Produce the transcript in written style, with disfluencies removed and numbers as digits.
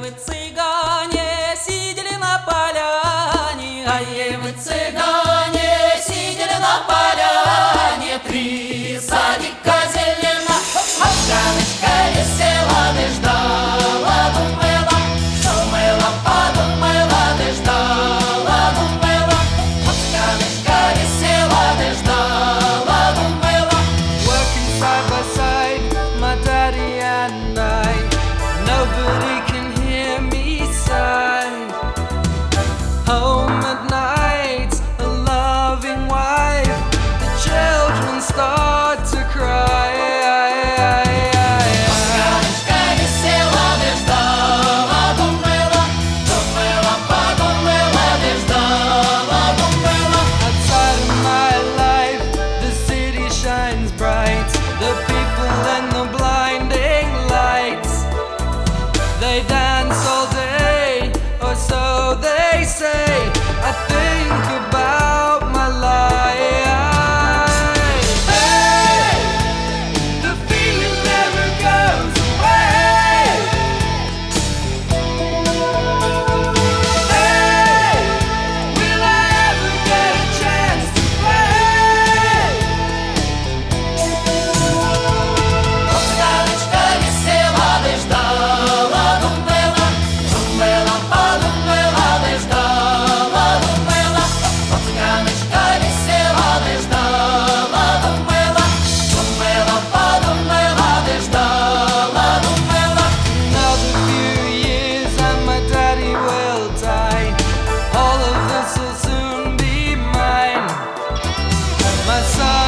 мы цыгане сидели на поляне, мы цыгане сидели на поляне, три садика зелена, Ганочка весела, ты ждала, думала, думала, подумала, ты ждала, думала, Ганочка весела, ты ждала, думала. Working side by side, my daddy and I. Nobody can hear me sigh. Home at night, a loving wife. The children start to cry. Ганочка весела, ты ждала, думала, думала, подумала, ты ждала, думала. Outside of my life, the city shines bright. The people and the blinding lights. They dance all day, or so they say. I think about my life. Hey, the feeling never goes away. Hey, will I ever get a chance to play? Ганочка весела, ты ждала, думала, думала, подумала, ты ждала, думала. Ганочка весела, ты ждала, думала, думала, подумала, ты ждала, думала. Another few years and my daddy will die. All of this will soon be mine. My son